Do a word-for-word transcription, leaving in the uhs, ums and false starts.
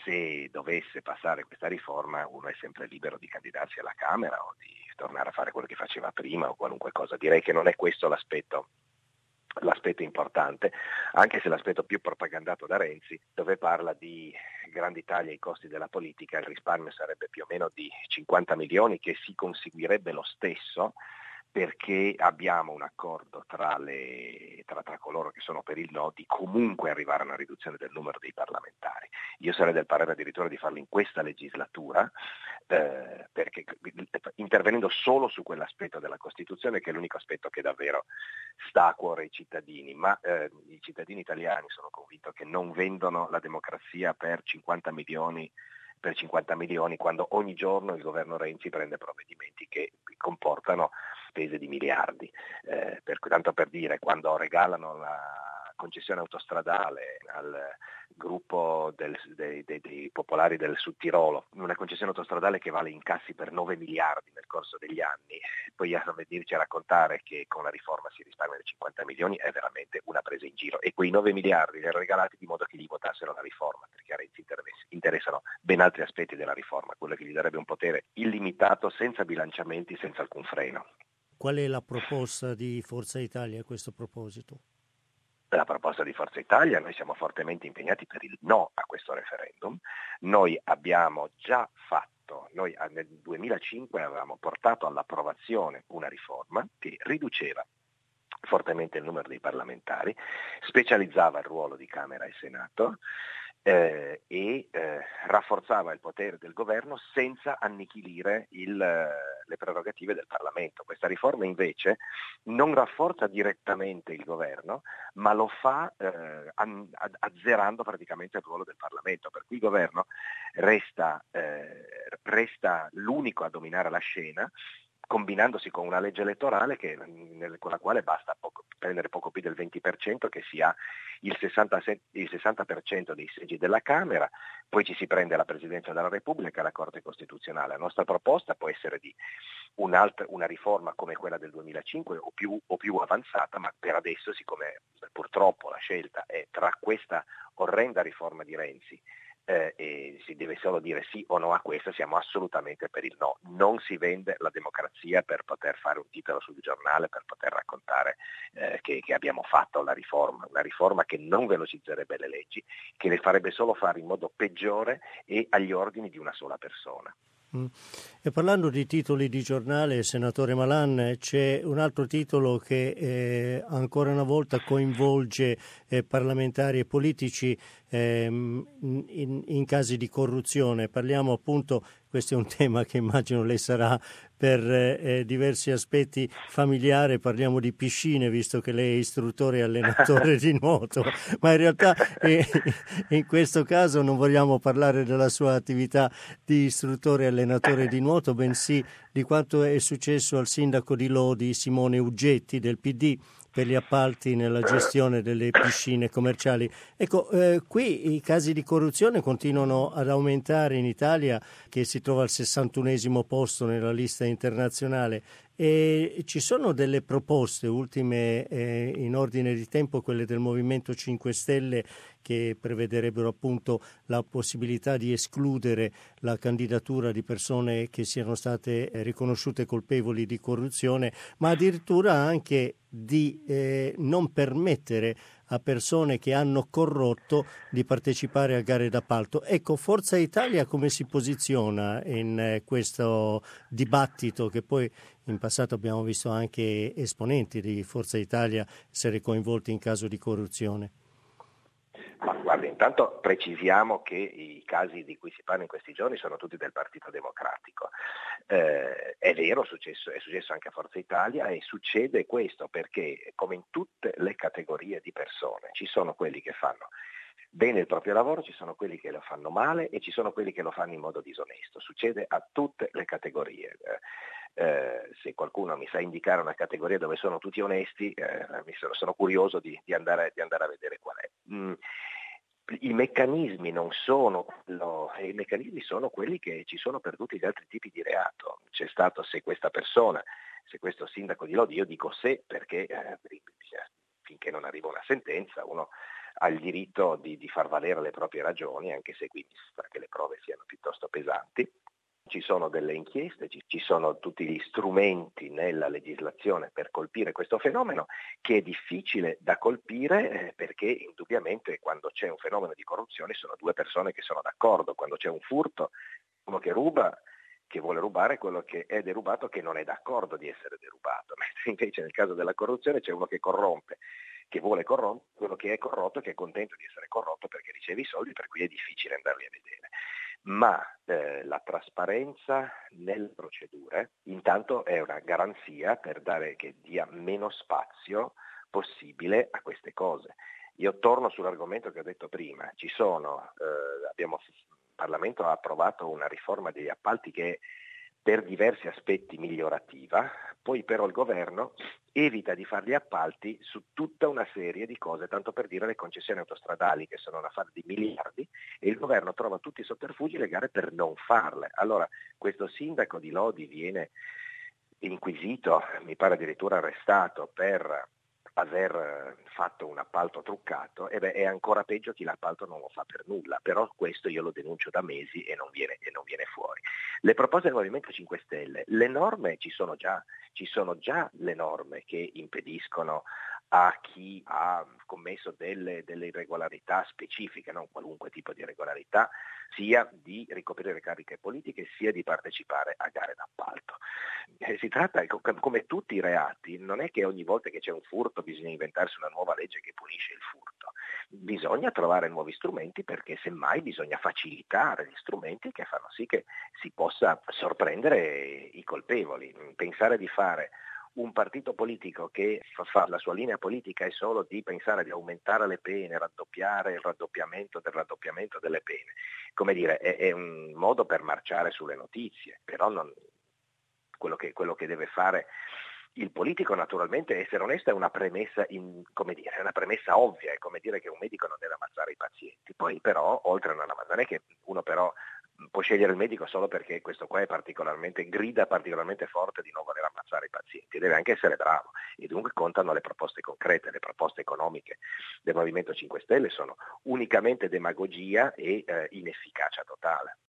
se dovesse passare questa riforma uno è sempre libero di candidarsi alla Camera o di tornare a fare quello che faceva prima o qualunque cosa. Direi che non è questo l'aspetto l'aspetto importante, anche se l'aspetto più propagandato da Renzi, dove parla di grandi tagli ai costi della politica, il risparmio sarebbe più o meno di cinquanta milioni che si conseguirebbe lo stesso perché abbiamo un accordo tra, le, tra, tra coloro che sono per il no di comunque arrivare a una riduzione del numero dei parlamentari. Io sarei del parere addirittura di farlo in questa legislatura, eh, perché intervenendo solo su quell'aspetto della Costituzione, che è l'unico aspetto che davvero sta a cuore ai cittadini, ma eh, i cittadini italiani sono convinto che non vendono la democrazia per cinquanta milioni per cinquanta milioni quando ogni giorno il governo Renzi prende provvedimenti che comportano spese di miliardi. Eh, per, tanto per dire, quando regalano la concessione autostradale al gruppo del, dei, dei, dei popolari del Sud Tirolo, una concessione autostradale che vale incassi per nove miliardi nel corso degli anni, poi a venirci a raccontare che con la riforma si risparmiano cinquanta milioni è veramente una presa in giro. E quei nove miliardi li hanno regalati di modo che gli votassero la riforma, perché a Renzi interessano ben altri aspetti della riforma, quello che gli darebbe un potere illimitato, senza bilanciamenti, senza alcun freno. Qual è la proposta di Forza Italia a questo proposito? La proposta di Forza Italia, noi siamo fortemente impegnati per il no a questo referendum. Noi abbiamo già fatto, noi nel duemilacinque avevamo portato all'approvazione una riforma che riduceva fortemente il numero dei parlamentari, specializzava il ruolo di Camera e Senato eh, e eh, rafforzava il potere del governo senza annichilire il, le prerogative del Parlamento. Questa riforma invece non rafforza direttamente il governo, ma lo fa eh, azzerando praticamente il ruolo del Parlamento, per cui il governo resta, eh, resta l'unico a dominare la scena, combinandosi con una legge elettorale che, nel, con la quale basta poco, prendere poco più del venti per cento, che si ha il sessanta, il sessanta per cento dei seggi della Camera, poi ci si prende la Presidenza della Repubblica e la Corte Costituzionale. La nostra proposta può essere di un'altra, una riforma come quella del duemilacinque o più, o più avanzata, ma per adesso, siccome purtroppo la scelta è tra questa orrenda riforma di Renzi Eh, e si deve solo dire sì o no a questo, siamo assolutamente per il no. Non si vende la democrazia per poter fare un titolo sul giornale, per poter raccontare eh, che, che abbiamo fatto la riforma, una riforma che non velocizzerebbe le leggi, che le farebbe solo fare in modo peggiore e agli ordini di una sola persona. Mm. E parlando di titoli di giornale, senatore Malan, c'è un altro titolo che eh, ancora una volta coinvolge eh, parlamentari e politici ehm, in, in casi di corruzione. Parliamo appunto, questo è un tema che immagino lei sarà per eh, diversi aspetti familiare, parliamo di piscine, visto che lei è istruttore e allenatore di nuoto, ma in realtà eh, in questo caso non vogliamo parlare della sua attività di istruttore e allenatore di nuoto, bensì di quanto è successo al sindaco di Lodi, Simone Uggetti, del P D, per gli appalti nella gestione delle piscine commerciali. Ecco, eh, qui i casi di corruzione continuano ad aumentare in Italia, che si trova al sessantunesimo posto nella lista internazionale, e ci sono delle proposte ultime eh, in ordine di tempo, quelle del Movimento cinque Stelle, che prevederebbero appunto la possibilità di escludere la candidatura di persone che siano state riconosciute colpevoli di corruzione, ma addirittura anche di eh, non permettere a persone che hanno corrotto di partecipare a gare d'appalto. Ecco, Forza Italia come si posiziona in eh, questo dibattito, che poi in passato abbiamo visto anche esponenti di Forza Italia essere coinvolti in caso di corruzione? Ma guarda, intanto precisiamo che i casi di cui si parla in questi giorni sono tutti del Partito Democratico. Eh, è vero, è successo, è successo anche a Forza Italia, e succede questo perché, come in tutte le categorie di persone, ci sono quelli che fanno bene il proprio lavoro, ci sono quelli che lo fanno male e ci sono quelli che lo fanno in modo disonesto. Succede a tutte le categorie. Eh, se qualcuno mi sa indicare una categoria dove sono tutti onesti, eh, mi sono, sono curioso di, di, andare, di andare a vedere qual è. Mm. I meccanismi non sono lo, i meccanismi sono quelli che ci sono per tutti gli altri tipi di reato. C'è stato, se questa persona, se questo sindaco di Lodi, io dico se perché eh, finché non arriva una sentenza uno ha il diritto di, di far valere le proprie ragioni, anche se qui mi sembra che le prove siano piuttosto pesanti. Ci sono delle inchieste, ci, ci sono tutti gli strumenti nella legislazione per colpire questo fenomeno, che è difficile da colpire eh, perché indubbiamente quando c'è un fenomeno di corruzione sono due persone che sono d'accordo, quando c'è un furto, uno che ruba, che vuole rubare, quello che è derubato che non è d'accordo di essere derubato, mentre invece nel caso della corruzione c'è uno che corrompe, che vuole corrompere, quello che è corrotto che è contento di essere corrotto perché riceve i soldi, per cui è difficile andarli a vedere. Ma eh, la trasparenza nelle procedure intanto è una garanzia per dare che dia meno spazio possibile a queste cose. Io torno sull'argomento che ho detto prima, ci sono, eh, abbiamo, il Parlamento ha approvato una riforma degli appalti che è per diversi aspetti migliorativa, poi però il governo evita di fare gli appalti su tutta una serie di cose, tanto per dire le concessioni autostradali che sono un affare di miliardi e il governo trova tutti i sotterfugi e le gare per non farle. Allora questo sindaco di Lodi viene inquisito, mi pare addirittura arrestato per aver fatto un appalto truccato, e beh, è ancora peggio chi l'appalto non lo fa per nulla, però questo io lo denuncio da mesi e non viene, e non viene fuori. Le proposte del Movimento cinque Stelle, le norme ci sono già, ci sono già le norme che impediscono a chi ha commesso delle, delle irregolarità specifiche, non qualunque tipo di irregolarità, sia di ricoprire cariche politiche sia di partecipare a gare d'appalto. Eh, si tratta, come tutti i reati, non è che ogni volta che c'è un furto bisogna inventarsi una nuova legge che punisce il furto, bisogna trovare nuovi strumenti perché semmai bisogna facilitare gli strumenti che fanno sì che si possa sorprendere i colpevoli. Pensare di fare un partito politico che fa la sua linea politica è solo di pensare di aumentare le pene, raddoppiare il raddoppiamento del raddoppiamento delle pene, come dire, è, è un modo per marciare sulle notizie, però non, quello, che, quello che deve fare il politico naturalmente, essere onesto, è una premessa, in, come dire, è una premessa ovvia, è come dire che un medico non deve ammazzare i pazienti, poi però oltre a non ammazzare, non è che uno però può scegliere il medico solo perché questo qua è particolarmente, grida particolarmente forte di non voler ammazzare i pazienti, deve anche essere bravo e dunque contano le proposte concrete, le proposte economiche del Movimento cinque Stelle sono unicamente demagogia e eh, inefficacia totale.